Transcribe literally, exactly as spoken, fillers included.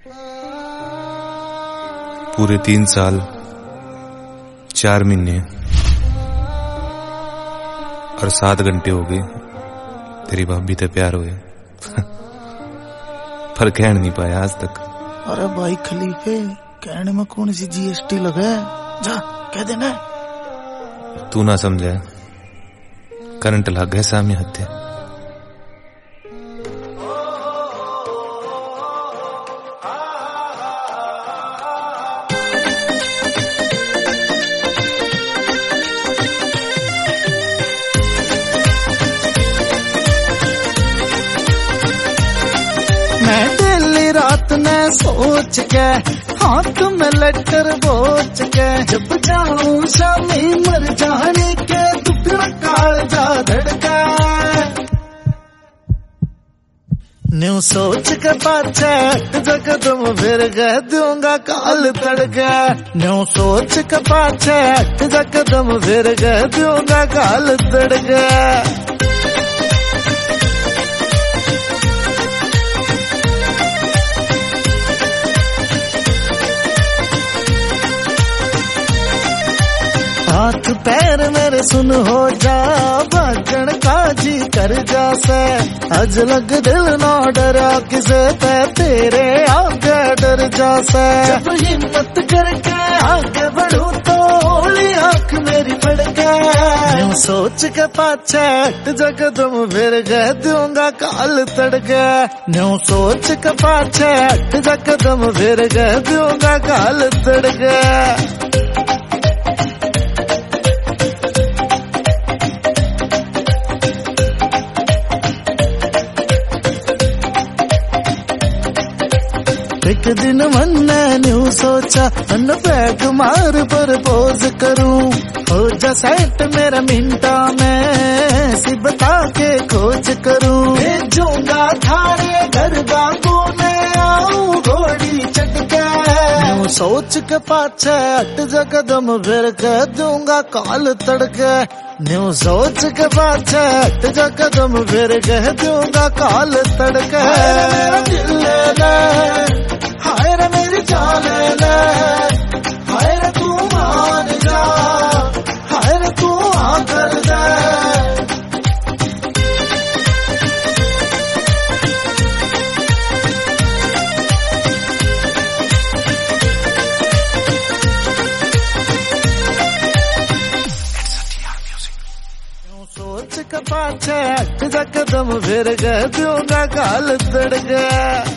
पूरे तीन साल चार महीने और सात घंटे हो गए तेरी भाभी ते प्यार हुए पर कह नहीं पाया आज तक। अरे भाई खलीफे, कहने में कौन सी जीएसटी लगा है, जा कह देना। तू ना समझा, करंट लग गया सामने हत्या। मैं दिल्ली रात ने सोच के हाथ में लेटर बोच के, जब जाऊं शामी मर जाने के दुखड़ा काल जा धड़का। न्यू सोच के पाछे जगदम फिर गए दूंगा काल तड़का। न्यू सोच के पाछे जगदम फिर गए दूंगा काल तड़का। हाथ पैर मेरे सुन हो जा, भागण का जी कर जा से। अज लग दिल ना डरा किसे ते, तेरे आगे डर जा से। जब हिम्मत करके आगे बढ़ूं तो होली आंख मेरी फड़ गए। यूं सोच के पाछे हट जगदम फिर गए दूंगा काल तड़के। यूं सोच के पाछे हट जगदम फिर गए दूंगा काल तड़के। एक दिन मन ने न्यू सोचा, मन बैग मार पर पोज करूं। हो जा सेट मेरा मिंटा में, सी बता के खोज करूं। भेजूंगा थारे घर बागों में, आऊं घोड़ी चढ़ के। न्यू सोच के पाछे हट जगदम फिर कह दूंगा काल तड़के। न्यू सोच के पाछे हट जगदम फिर कह दूंगा काल तड़के। मेरा दिल ले ले, हाय रे मेरी जान ले, हाय रे तू मान जा, हाय रे तू आ कर दे। सोच के पाछे हट जगदम फिर गए दूंगा काल तड़ गया।